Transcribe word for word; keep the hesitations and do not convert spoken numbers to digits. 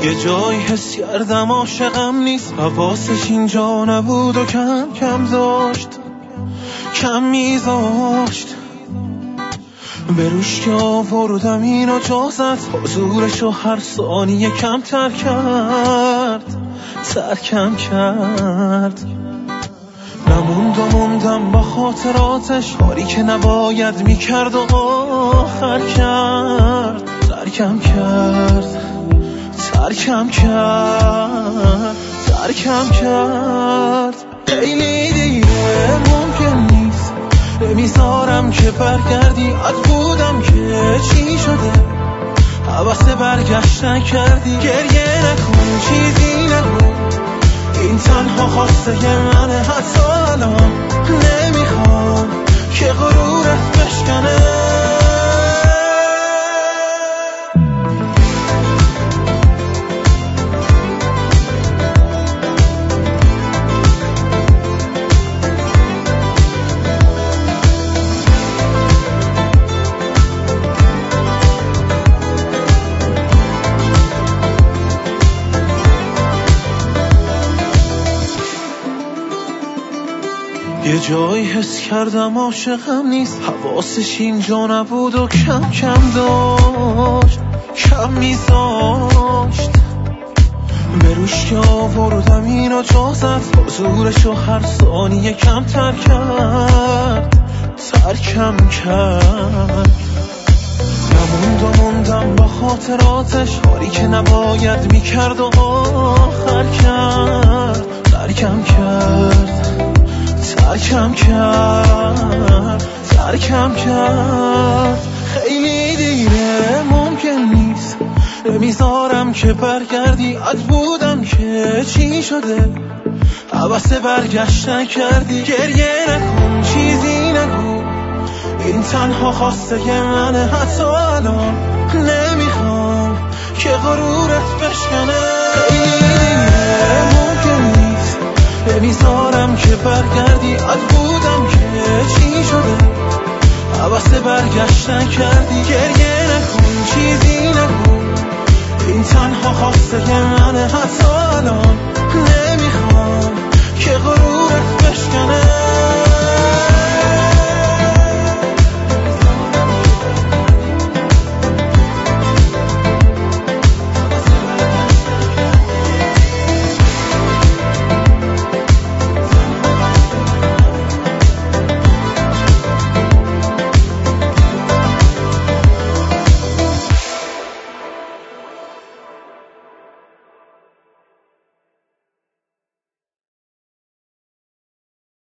یه جایی حس کردم عاشقم نیست، حواسش اینجا نبود و کم کم داشت کم میذاشت. به روش که آوردم اینو جازت، حضورشو هر ثانیه کمتر کرد ترکم کرد. نموند و موندم با خاطراتش، کاری که نباید میکرد و آخر کرد ترکم کرد ترکم کرد ترکم کرد. خیلی دیگه ممکن نیست، نمیذارم که برگردی. از بودم که چی شده، حوث برگشتن کردی. گریه نکن چیزی نگو، این تنها خواسته منه. حتی الان نمیخوام که غرورت بشکنه. یه جایی حس کردم عاشقم نیست، حواسش اینجا نبود و کم کم داشت کم میذاشت. به روش که آوردم اینو جازت، حضورشو هر ثانیه کمتر کرد ترکم کرد. نموند و موندم با خاطراتش، کاری که نباید میکرد و آخر کرد ترکم کرد ترکم کرد ترکم کرد. خیلی دیره ممکن نیست، نمیذارم که برگردی. از بودم که چی شده، حوث برگشتن کردی. گریه نکن چیزی نگو، این تنها خواسته منه. حتی الان نمیخوام که غرورت بشکنه. خیلی دیره ممکن نیست، نمیذارم که برگردی. از بودم که چی شده، حوث برگشتن کردی. گریه نکن چیزی نگو، این تنها خواسته منه. حتی الان نمیخوام که غرورت بشکنه.